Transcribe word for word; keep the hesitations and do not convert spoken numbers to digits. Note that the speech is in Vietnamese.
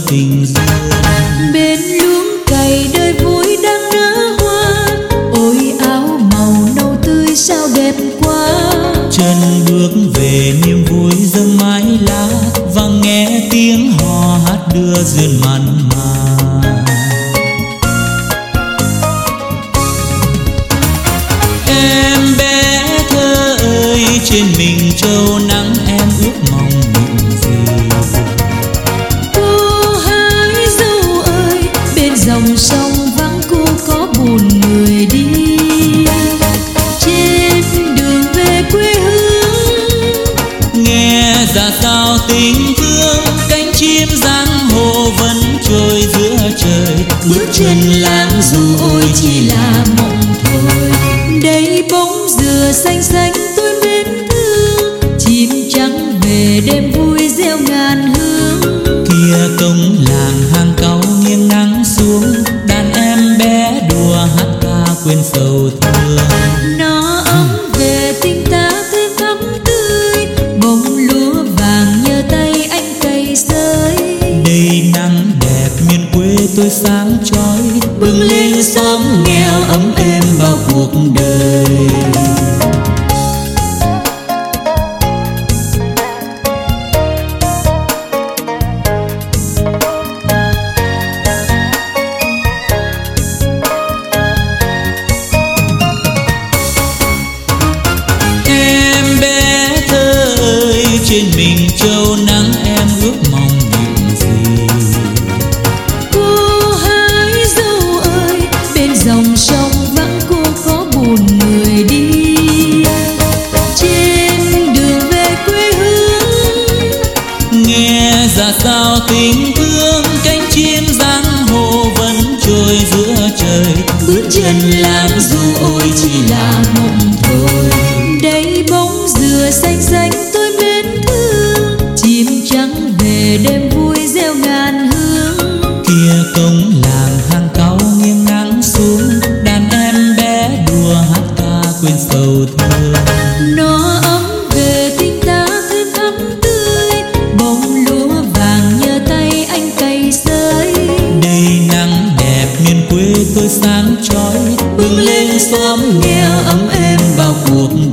tình duyên. Bên luống cày đời vui đang nở hoa, ôi áo màu nâu tươi sao đẹp quá. Chân bước về niềm vui dâng mái lá, và nghe tiếng hò hát đưa duyên mặn mà. Em bé thơ ơi, trên mình trâu nắng em ước mong những gì? Cô hái dâu ơi, bên dòng sông vắng cô có buồn người đi. Trên đường về quê hương, nghe ra sao tình thương, cánh chim giang hồ vẫn trôi giữa trời. bước chân lãng du ôi chỉ là mộng thôi. Đây bóng dừa xanh xanh tôi mến thương, chim trắng về đêm vui gieo ngàn hương. Kia cổng làng hàng cau nghiêng nắng xuống, đàn em bé đùa hát ca quên sầu thương. Nó ấm về tình ta thêm thắm tươi, bông lúa vàng nhờ tay anh cày sới. Đây nắng đẹp miền quê tôi sáng chói, bừng lên xóm nghèo ấm êm bao cuộc đời. Em bé thơ ơi, trên mình trâu nắng em ước mong những gì? Cô hái dâu ơi, bên dòng sông vắng cô có buồn người đi. Trên đường về quê hương, Nghe ra sao tình thương, cánh chim giang hồ vẫn trôi giữa trời. bước chân lãng du ôi chỉ là mộng thôi. Đây bóng dừa xanh xanh tôi mến thương, chim trắng về đêm vui gieo ngàn hương. Kia cổng làng hàng cau nghiêng nắng xuống, đàn em bé đùa hát ca quên sầu thương. Nó ấm về tình ta thêm thắm tươi, bông lúa vàng nhờ tay anh cày sới. Đây nắng đẹp miền quê tôi sáng chói, bừng lên xóm nghèo ấm êm bao cuộc